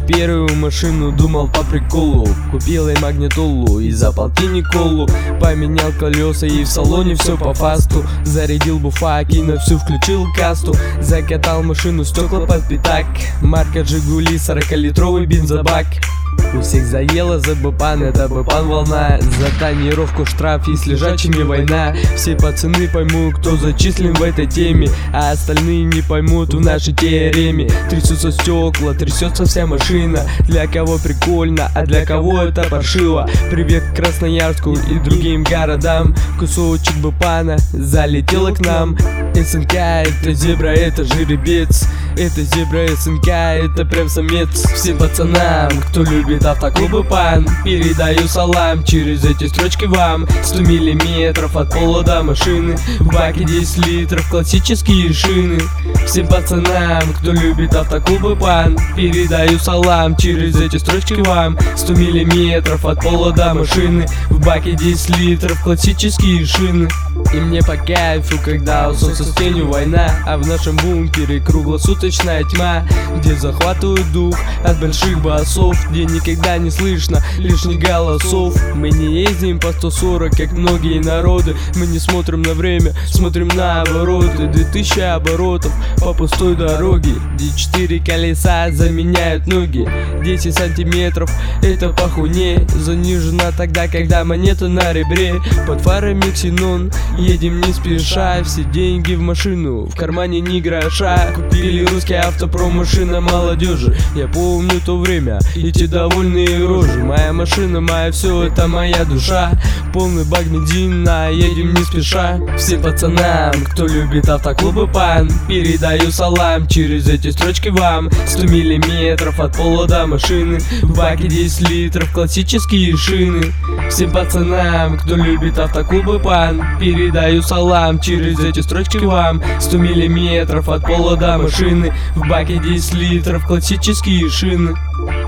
первую машину, думал по приколу. Купил я магнитолу и за полтинник колу. Поменял колеса и в салоне все по фасту. Зарядил буфак и на всю включил касту. Закатал машину, стекла под пятак. Марка Жигули, 40-литровый бензобак. У всех заело за бэпан, это бэпан волна. За тонировку штраф и с лежачими война. Все пацаны поймут, кто зачислен в этой теме, а остальные не поймут в нашей теореме. Трясутся стекла, трясется вся машина. Для кого прикольно, а для кого это паршиво. Привет к Красноярску и другим городам. Кусочек бэпана залетела к нам. СНК это зебра, это жеребец. Это зебра СНК, это прям самец. Всем пацанам, кто любит автоклубы пан, передаю салам через эти строчки вам. 100 миллиметров от пола до машины, в баке 10 литров, классические шины. Всем пацанам, кто любит автоклубы пан, передаю салам через эти строчки вам. 100 миллиметров от пола до машины, в баке 10 литров, классические шины. И мне по кайфу, когда у солнца с тенью война, а в нашем бункере круглосуточная тьма, где захватывают дух от больших басов, где никогда не слышно лишних голосов. Мы не ездим по 140, как многие народы. Мы не смотрим на время, смотрим на обороты. 2000 оборотов по пустой дороге, где 4 колеса заменяют ноги. 10 сантиметров это похуне, занижена тогда, когда монета на ребре. Под фарами ксенон, едем не спеша. Все деньги в машину, в кармане ни гроша. Купили русский автопром, машина молодежи. Я помню то время, эти довольные рожи. Моя машина, моя все, это моя душа. Полный бак бензина, едем не спеша. Всем пацанам, кто любит автоклубы пан, передаю салам через эти строчки вам. 100 миллиметров от пола до машины, в баке 10 литров, классические шины. Всем пацанам, кто любит автоклубы пан, передаю салам через эти строчки вам. 100 миллиметров от пола до машины, в баке 10 литров, классические шины.